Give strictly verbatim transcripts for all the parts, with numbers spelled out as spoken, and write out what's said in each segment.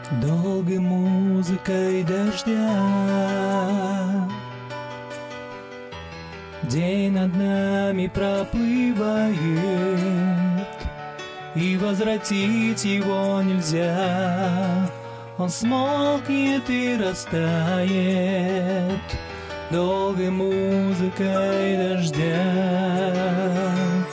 долгой музыкой дождя. День над нами проплывает, и возвратить его нельзя. Он смолкнет и растает долгой музыкой дождя.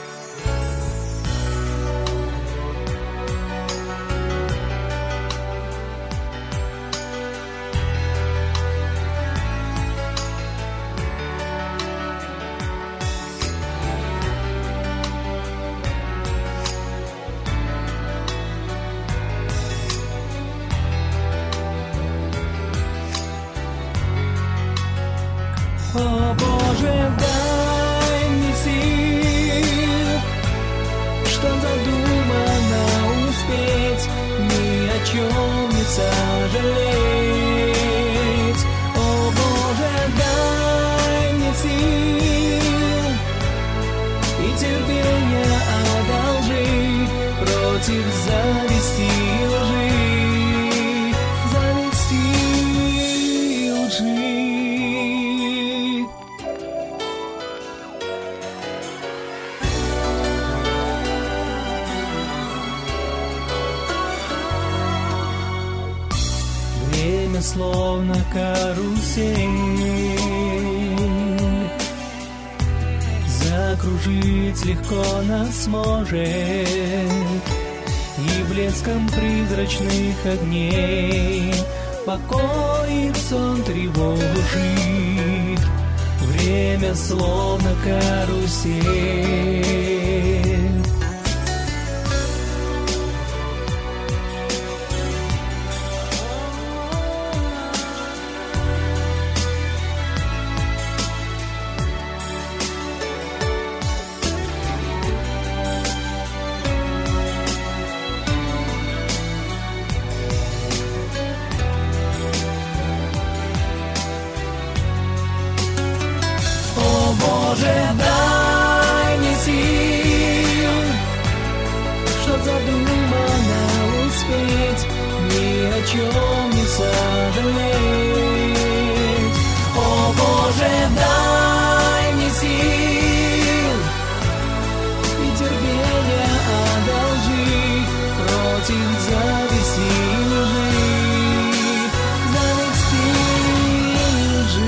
О, Боже, дай мне сил, что задумано успеть, ни о чем не сожалеть. О, Боже, дай мне сил и терпения одолжи против зависти и лжи, зависти и лжи. Время словно карусель, закружить легко нас может, и блеском призрачных огней покоит сон тревожит. Время словно карусель. Боже, дай мне сил, чтоб задумано успеть, ни о чем не сожалеть. О, Боже, дай мне сил и терпения одолжи против зависти и лжи, зависти и лжи.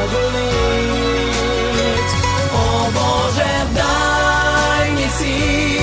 О, Боже, дай мне сил,